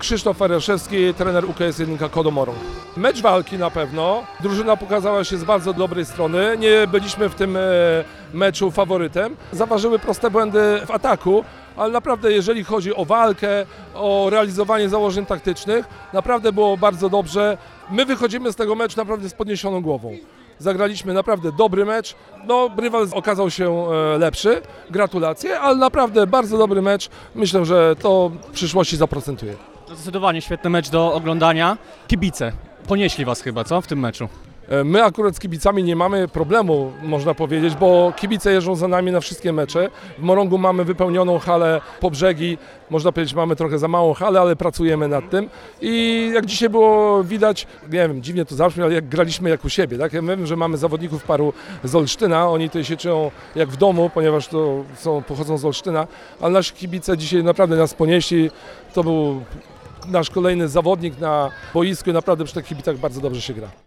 Krzysztof Faraszewski, trener UKS 1 Kodomorą. Mecz walki na pewno. Drużyna pokazała się z bardzo dobrej strony. Nie byliśmy w tym meczu faworytem. Zaważyły proste błędy w ataku, ale naprawdę jeżeli chodzi o walkę, o realizowanie założeń taktycznych, naprawdę było bardzo dobrze. My wychodzimy z tego meczu naprawdę z podniesioną głową. Zagraliśmy naprawdę dobry mecz, no rywal okazał się lepszy, gratulacje, ale naprawdę bardzo dobry mecz. Myślę, że to w przyszłości zaprocentuje. Zdecydowanie świetny mecz do oglądania. Kibice ponieśli was chyba, co, w tym meczu? My akurat z kibicami nie mamy problemu, można powiedzieć, bo kibice jeżdżą za nami na wszystkie mecze. W Morągu mamy wypełnioną halę po brzegi, można powiedzieć, mamy trochę za małą halę, ale pracujemy nad tym. I jak dzisiaj było widać, nie wiem, dziwnie to zabrzmi, ale jak graliśmy jak u siebie, tak? Ja wiem, że mamy zawodników paru z Olsztyna, oni tutaj się czują jak w domu, ponieważ pochodzą z Olsztyna, ale nasi kibice dzisiaj naprawdę nas ponieśli. To był nasz kolejny zawodnik na boisku i naprawdę przy tych kibicach bardzo dobrze się gra.